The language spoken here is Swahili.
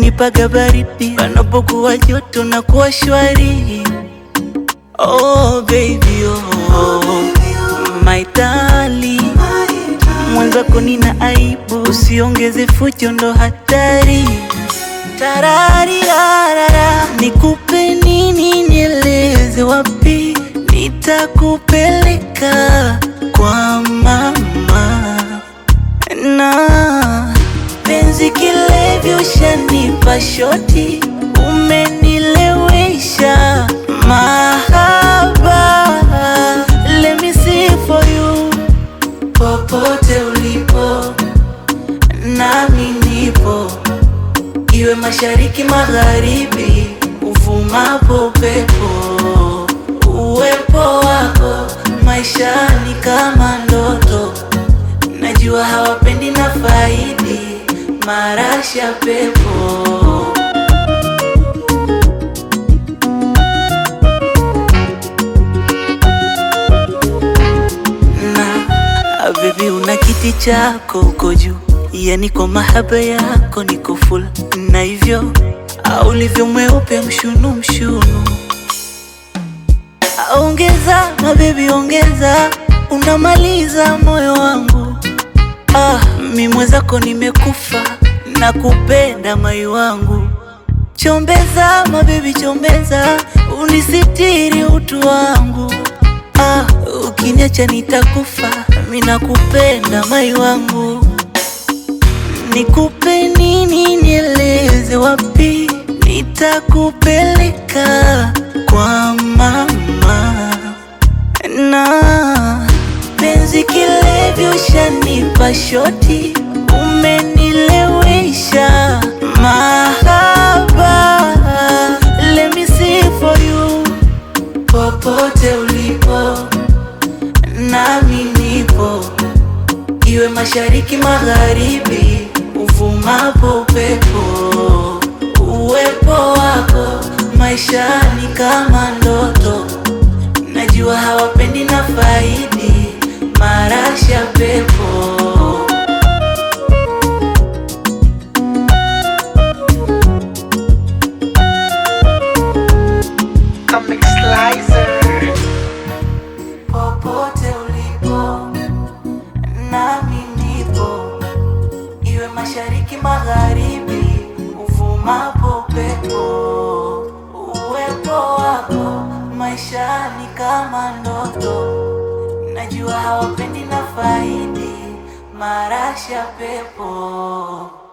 unanipaga baridi, panapokuwa joto na kuwa shwari. Oh baby oh, my darling, mwenzako nina aibu, usiongeze fujo ndo hatari. Tararira, nikupe nini, nieleze wapi nitakupeleka kwa mama. Na penzi kilevyo ushanipa shoti, umenilewesha mahaba. Let me see for you, popote ulipo nami nipo, iwe mashariki magharibi, uvumapo upepo. Uwepo wako maishani kama ndoto, najua hawapendi na faidi marasha pepo. Baby una kiti chako uko juu, yani kwa mahaba yako niko full, na hivyo ulivyo mweupe mshunu mshunu. Ongeza na baby ongeza, unamaliza moyo wangu. Mimi mwenzako nimekufa, nakupenda mai wangu. Chombeza ma baby chombeza, unisitiri utu wangu. Ukiniacha nitakufa, mimi nakupenda mai wangu. Nikupe nini, nieleze wapi nitakupeleka kwa mama. Na penzi kilevyo ushanipa shoti, umenilewesha mahaba. Let me see for you, popote ulipo nami nipo, iwe mashariki magharibi, uvumapo upepo. Uwepo wako maishani kama ndoto, najua hawapendi na faidi marasha pepo. Popote ulipo nami nipo, iwe mashariki magharibi, uvumapo upepo. Uwepo wako maishani kama ndoto, najua hawapendi na faidi marasha pepo.